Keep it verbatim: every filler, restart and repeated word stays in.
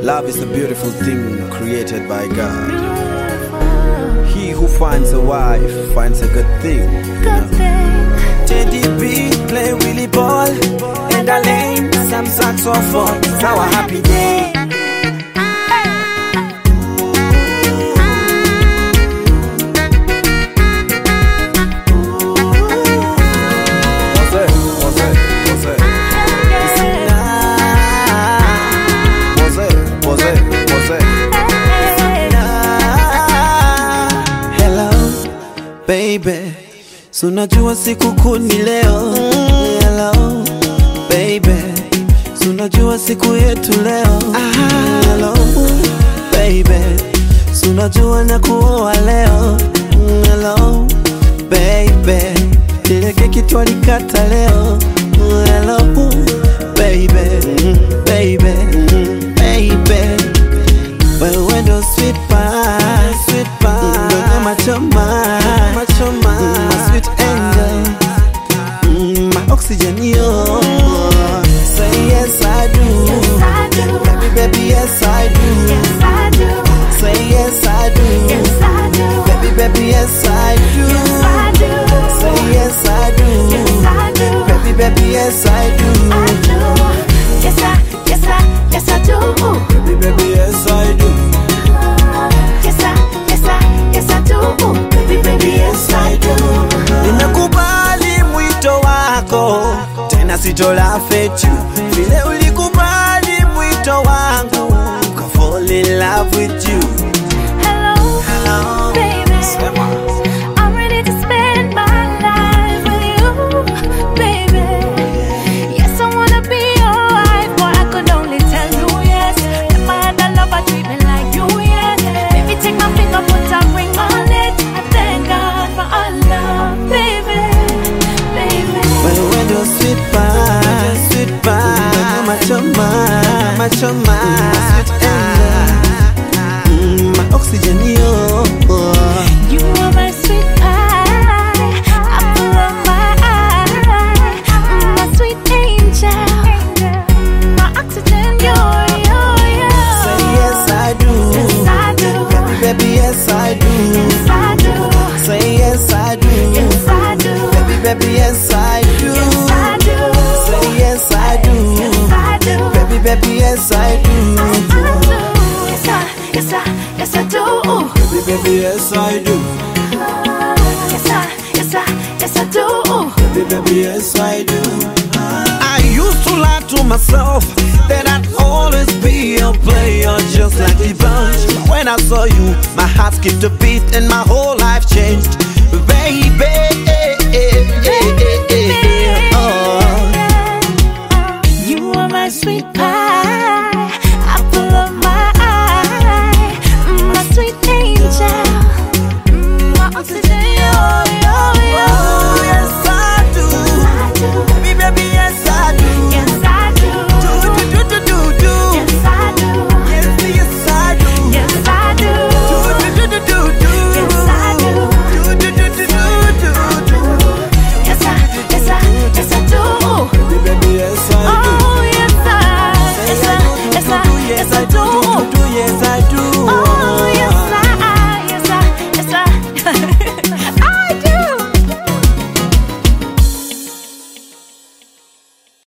Love is a beautiful thing created by God. He who finds a wife finds a good thing. Good thing. Teddy B play Willie ball, and I lane some saxophone. It's our happy day. Baby, so unajua siku kuu ni leo. Hello, baby, so unajua siku yetu leo. Hello, baby, so unajua na kuoa leo. Hello, baby, ile keki twalikata leo. Hello, baby, baby, baby, wewe ndo sweet pie, sweet pie, ndo machoma, machoma, my sweet angel, mm, my oxygen, yo. Say yes I do, Yes I do, baby, baby, yes I do, yes I do, say yes I do, yes I do, baby, baby, yes I do, yes I do, say yes I do, yes I do, baby, baby, yes I do, I do, yes I, yes I, yes I do, baby, baby, yes I do, yes I, yes I, yes I do, baby, baby, yes I do. Nimekubali mwito wako, tena sitola fetu. Vile ulikubali mwito wangu, ka fall in love with you. Hello, Hello, baby, Sema. I'm ready to spend my life with you, baby. Yes, I wanna be your wife, but I could only tell you yes. Never had a lover treat me like you, yes. Baby, take my finger, put a ring on it. I thank God for our love, baby, baby. Wewe ndo sweet pie, sweet pie, machoma, machoma, sweet angel, mm, my oxygen, yo. You are my sweet pie, apple of my eye, my sweet angel, my oxygen, you're, you're, you're. Say yes I do, Yes I do, baby, baby, yes I do, yes I do, say yes I do, yes I do, baby, baby, yes I do, yes I do, say yes I do, yes I do, baby, baby, yes I do, I do, yes I, yes I, yes I do, baby, baby, yes I do, yes I, yes I, yes I do, baby, baby, yes I do. I used to lie to myself that I'd always be a player just like the bunch. But when I saw you, my heart skipped a beat and my whole life changed, baby. Oh. You are my sweet pie, apple of my eye, my sweet angel, my oxygen.